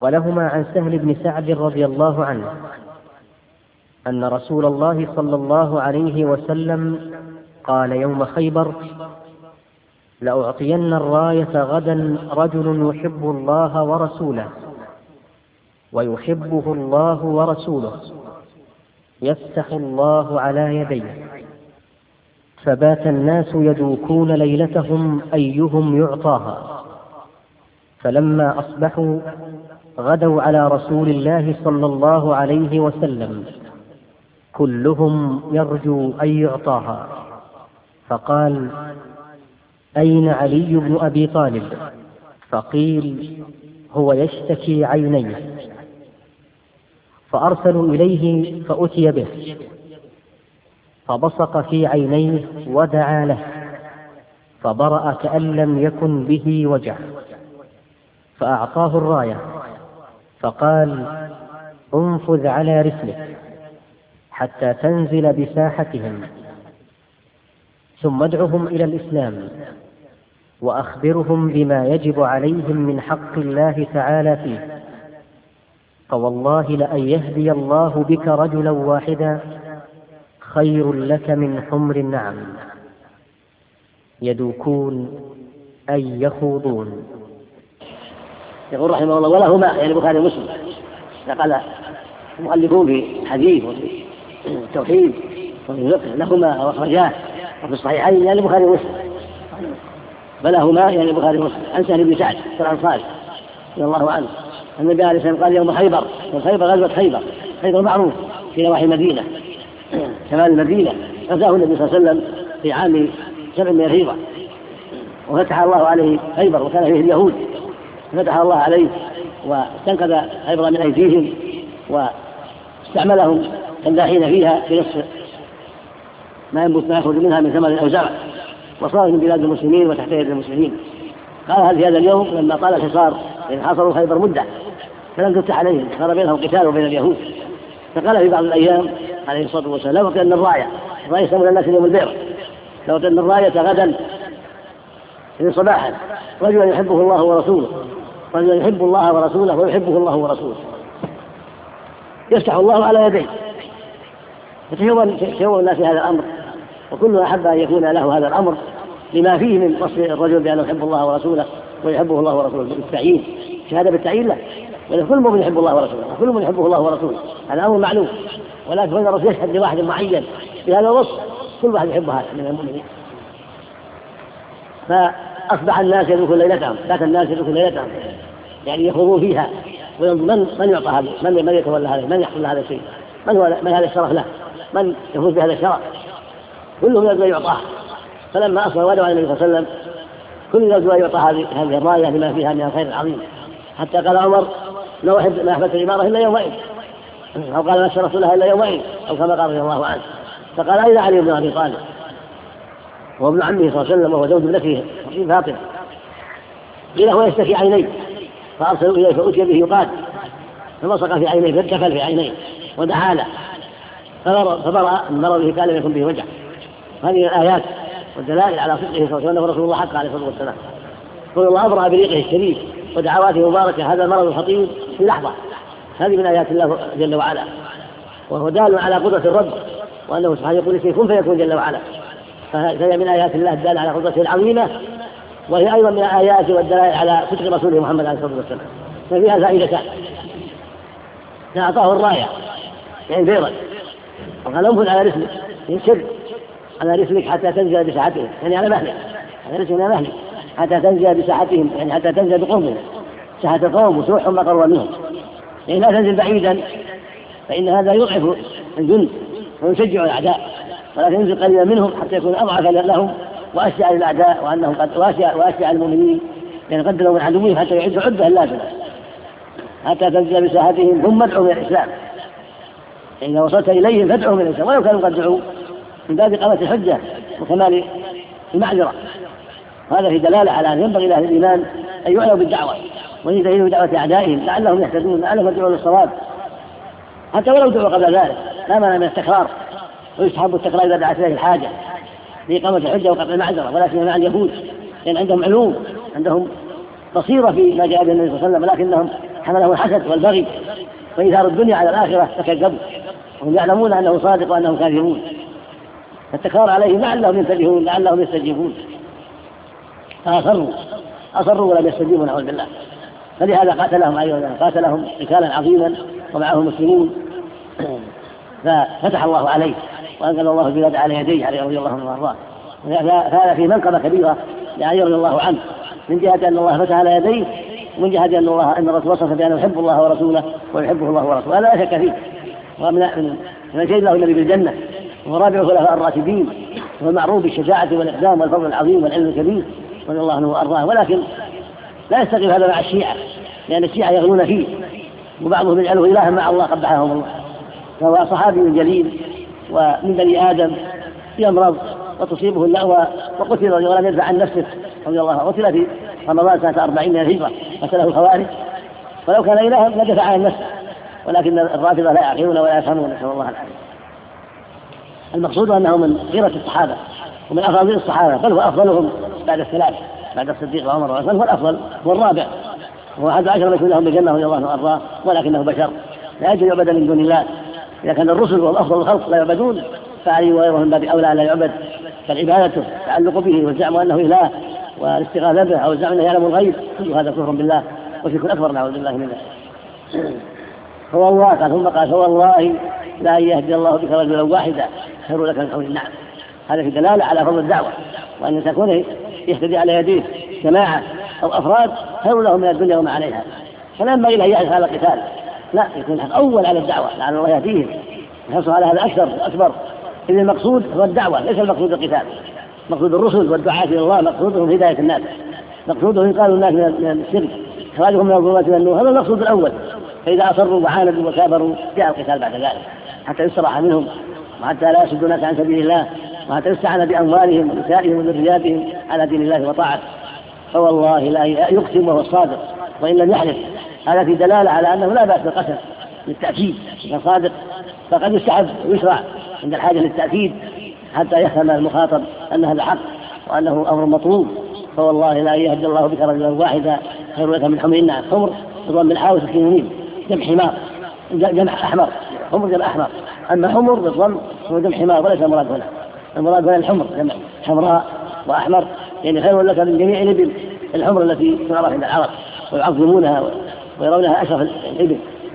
ولهما عن سهل بن سعد رضي الله عنه أن رسول الله صلى الله عليه وسلم قال يوم خيبر: لأعطين الراية غدا رجل يحب الله ورسوله ويحبه الله ورسوله، يفتح الله على يديه. فبات الناس يدوكون ليلتهم أيهم يعطاها، فلما أصبحوا غدوا على رسول الله صلى الله عليه وسلم كلهم يرجو أن يعطاها، فقال: أين علي بن أبي طالب؟ فقيل: هو يشتكي عينيه. فأرسلوا إليه فأتي به، فبصق في عينيه ودعا له، فبرأ كأن لم يكن به وجع، فأعطاه الراية، فقال: انفذ على رسلك حتى تنزل بساحتهم، ثم ادعهم إلى الإسلام، وأخبرهم بما يجب عليهم من حق الله تعالى فيه، فوالله لأن يهدي الله بك رجلا واحدا خير لك من حمر النعم. يدوكون أي يخوضون. يقول رحمه الله: ولهما يعني البخاري ومسلم، قال المؤلفون في الحديث وفي التوحيد وفي الفقه لهما واخرجاه وفي الصحيحين يعني البخاري ومسلم. فلهما يعني البخاري ومسلم عن سهل بن سعد الأنصاري رضي الله عنه أن النبي عليه الصلاة والسلام قال يوم خيبر، وخيبر غزوة خيبر معروف في نواحي المدينة شمال المدينة، غزاه النبي صلى الله عليه وسلم في عام 7 من الهجرة، وفتح الله عليه خيبر وكان فيه اليهود، فتح الله عليه واستنقذ خيبر من أيديهم واستعملهم كالداحين فيها في نصف ما ينبت ما يخرج منها من ثمر أو زرع، وصار من بلاد المسلمين وتحت يد المسلمين. قال في هذا اليوم لما طال الحصار إن حصروا خيبر مدة فلم تفتح عليهم، صار بينهم قتال وبين اليهود، فقال في بعض الأيام عليه الصلاة والسلام: لو أن الراية يسمون الناس اليوم البير، لو أن الراية غدا صباحا رجل يحبه الله ورسوله، رجل يحب الله ورسوله ويحبه الله ورسوله، يفتح الله على يديه. فتشوّن الناس في هذا الأمر، وكل أحب أن يكون له هذا الأمر لما فيه من وصف الرجل بأنه يحب الله ورسوله ويحبه الله ورسوله بالتعيين، شهادة بالتعيين له، كل من يحب الله ورسوله وكل من يحبه الله ورسوله، هذا أمر معلوم، ولكن فإن الرسول يشهد لواحد معين بهذا الوصف كل واحد يحب هذا من المؤمنين. فأصبح الناس يدركون ليلتهم، بات الناس يدركون ليلتهم يعني يخوضون فيها وينظر من يعطى هذا، من يتولى هذا، من يحصل هذا الشيء، من هذا الشرف له، من يفوز بهذا الشرف، كلهم يرجو يعطاه. فلما أصبح ودعوا على النبي صلى الله عليه وسلم كل يرجو يعطى هذه الراية لما فيها من الخير العظيم، حتى قال عمر: لا أحببت الإمارة إلا يومئذ، أو قال: ما شرفت لها إلا يومئذ، أو كما قال رضي الله عنه. فقال: أين علي بن أبي طالب؟ وهو ابن عمه صلى الله عليه وسلم وهو زوج ابنته فاطمة. قيل: هو يشتكي عينيه، فأرسلوا إليه فأتي به يقال، فبصق في عينيه فارتفل في عينيه ودعا له، فبرأ من مرضه كان لم يكن به وجع. هذه الآيات والدلائل على صدقه صلى الله عليه وسلم رسول الله حق عليه الصلاة والسلام، رسول الله أبرأ بريقه الشريف ودعواته مباركة هذا المرض الخطير في لحظة. هذه من آيات الله جل وعلا، وهو دال على قدرة الرب، وأنه سبحانه يقول شيء كن فيكون جل وعلا، فهي من آيات الله الدالة على قدرته العظيمة، وهي أيضا من الآيات والدلائل على صدق رسوله محمد عليه الصلاة والسلام. ففيها فائدتان: أعطاه الراية يعني بيضا، وقال: انفذ على رسلك، ينشر على رسلك حتى تنزل بساحتهم، يعني على مهلك، على رسلك على مهلك حتى تنزل بساحتهم، يعني حتى تنزل بقومهم، ساحة القوم وتروحهم ما قروا منهم، يعني لا تنزل بعيدا فإن هذا يضعف الجند ويشجع الأعداء، ولا تنزل قليلا منهم حتى يكون أضعف لهم وأشجع للأعداء، وأنهم قد وأشجع المؤمنين يعني قد لهم من عدوهم حتى يعدوا عدة اللازمة حتى تنزل بساحتهم. ثم ادعوا من الإسلام، إذا وصلت إليهم فادعوا من الإسلام ولو كانوا قد دعوا، من باب إقامة الحجة وكمال المعذرة. هذا في دلالة على أن ينبغي لأهل الإيمان أن يعنوا بالدعوة ويجتهدوا بدعوة أعدائهم لعلهم يهتدون، لعلهم يدعون للصواب، حتى ولو دعوا قبل ذلك لا مانع من التكرار، ويستحب التكرار إذا دعت إليه الحاجة لإقامة الحجة وقطع المعذرة. ولكن مع اليهود لأن عندهم علوم، عندهم بصيرة في ما جاء به النبي صلى الله عليه وسلم، لكنهم حملهم الحسد والبغي وإيثار الدنيا على الآخرة فكذبوا وهم يعلمون أنه صادق وأنهم كاذبون، فالتكرار عليهم لعلهم ينتبهون لعلهم يستجيبون، فأصروا ولم يستجيبوا نعوذ بالله. فلهذا قاتلهم أيضا، قاتلهم قتالا عظيما ومعهم مسلمون، ففتح الله عليه وأنزل الله البلاد على يديه عليه رضي الله عنه وارضاه. فهذا في منقبة كبيرة لعلي رضي الله عنه، من جهة أن الله فتح على يديه، ومن جهة أن الرسول وصف بأنه يحب الله ورسوله ويحبه الله ورسوله، هذا لا شك فيه. ومن شهد له النبي بالجنة، ورابع خلفاء الراشدين، والمعروف بالشجاعة والإقدام والفضل العظيم والعلم الكبير رضي الله عنه وأرضاه. ولكن لا يستقيم هذا مع الشيعة، لأن الشيعة يغلون فيه، وبعضهم يجعله إلها مع الله قبحهم الله. فهو صحابي جليل ومن بني آدم يمرض وتصيبه اللأوى وقتل ولم يدفع عن نفسه رضي الله عنه، قتل في رمضان سنة 40 من الهجرة، قتله الخوارج، ولو كان إلها لدفع عن نفسه، ولكن الرافضة لا يعقلون ولا يفهمون، نسأل الله العافية. المقصود أنه من خيرة الصحابة ومن أفاضل الصحابة، بل هو أفضلهم بعد الثلاث، بعد الصديق وعمر وعثمان، هو الأفضل والرابع، هو أحد 10 من لهم بالجنة رضي الله عنه وأرضاه، ولكنه بشر لا يجوز يعبد من دون الله. إذا كان الرسل وهم أفضل الخلق لا يعبدون، فعلي وغيره من باب أولى لا يعبد، فالعبادة تعلق به والزعم أنه إله والاستغاثة به أو الزعم أنه يعلم الغيب، كل هذا كفر بالله وشرك أكبر نعوذ بالله منه. هو الله قال، ثم قال فوالله لا يهدي الله بك رجلا واحدا خير لك من حول النعم. هذا في دلالة على فضل الدعوة، وأن تكون يهتدي على يديه جماعة أو أفراد خير لهم من الدنيا وما عليها. فلا ينبغي له يعرف على القتال، لا، يكون أول على الدعوة لعل الله يهديهم يحصل على هذا أكبر. إذن المقصود هو الدعوة، ليس المقصود القتال. مقصود الرسل والدعاة إلى الله مقصودهم هداية الناس، مقصودهم إنقاذ الناس من الشرك، إخراجهم من الظلمات إلى النور، هذا المقصود الأول. فإذا أصروا وعاندوا وكابروا جاء القتال بعد ذلك، حتى يستراح منهم، وحتى لا يصدوا الناس عن سبيل الله، وحتى يستعان بأموالهم ونسائهم وذرياتهم على دين الله وطاعته. فوالله لا يقسم وهو الصادق وإن لم يحلف. هذا في دلالة على أنه لا بأس بالقسم للتأكيد، إذا صادق فقد يستحب ويشرع عند الحاجة للتأكيد حتى يفهم المخاطب أن هذا حق وأنه أمر مطلوب. فوالله لا يهدي الله بك رجلا واحدا خير لك من حمر النعم. حمر بضم الحاء وسكين الميم، جمع حمار، جمع أحمر، حمر جمع أحمر، أما حمر بالضم هو جمع حمار وليس المراد هنا. المراد هنا الحمر، جمع حمراء وأحمر، يعني خير لك من جميع الإبل الحمر التي تعرف عند العرب ويعظمونها ويرونها أشرف الإبل.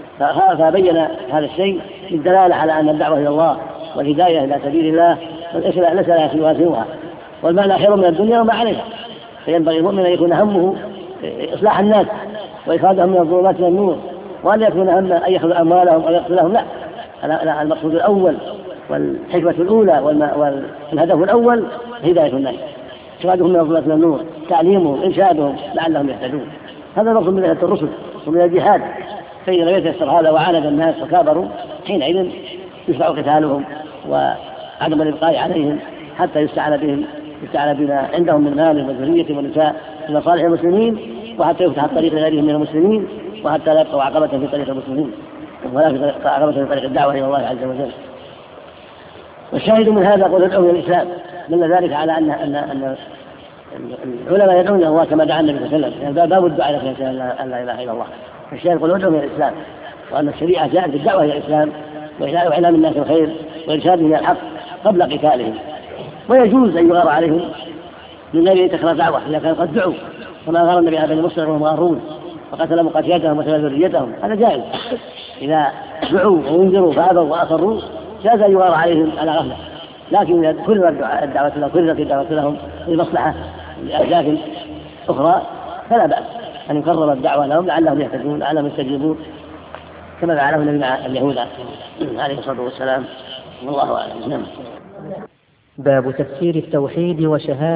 فبين هذا الشيء للدلالة على أن الدعوة إلى الله والهداية إلى سبيل الله ليس لها يوازنها، والمعنى خير من الدنيا وما عليها. فينبغي المؤمن أن يكون همه إصلاح الناس وإخراجهم من الظلمات إلى النور، وأن يكون همه أن يأخذ أموالهم أو يقتلهم، لا، المقصود الأول والحكمة الأولى والهدف الأول هداية الناس، إخراجهم من الظلمات إلى النور، تعليمهم، إرشادهم لعلهم يهتدون. هذا المقصود من جهة الرسل ومن الجهاد. فإذا لم يتيسر هذا وعاند الناس وكابروا، حينئذ يشرع قتالهم وعدم الإبقاء عليهم حتى يستعان بما عندهم من مال وذرية ونساء من مصالح المسلمين، وحتى يفتح الطريق لغيرهم من المسلمين، وحتى لا يبقوا عقبة في طريق المسلمين ولا في عقبة في طريق الدعوة إلى الله عز وجل. والشاهد من هذا قول ادعوا إلى الإسلام، دل ذلك على أن العلماء يدعون الله كما دعا النبي صلى الله عليه وسلم، يعني باب الدعاء إلى أن لا إله إلا الله. فالشاهد قول ادعوا إلى الإسلام، وأن الشريعة جاءت بالدعوة إلى الإسلام وإعلام الناس الخير وإرشادهم إلى الحق قبل قتالهم. ويجوز أن يغار عليهم من غير أن تكره دعوة إذا كان قد دعوا، وما غار النبي على بني مصر وهم غارون وقتل مقاتلتهم وقتل ذريتهم، هذا جائز. إذا دعوا وانذروا فأبوا وأصروا جاز أن يغار عليهم على غفلة، لكن إذا كررت الدعوة لهم لمصلحة لأهداف أخرى فلا بأس أن يكرر الدعوة لهم لعلهم يهتدون لعلهم يستجيبون، كما فعله النبي مع اليهود عليه الصلاة والسلام، والله أعلم. باب تفسير التوحيد وشهادة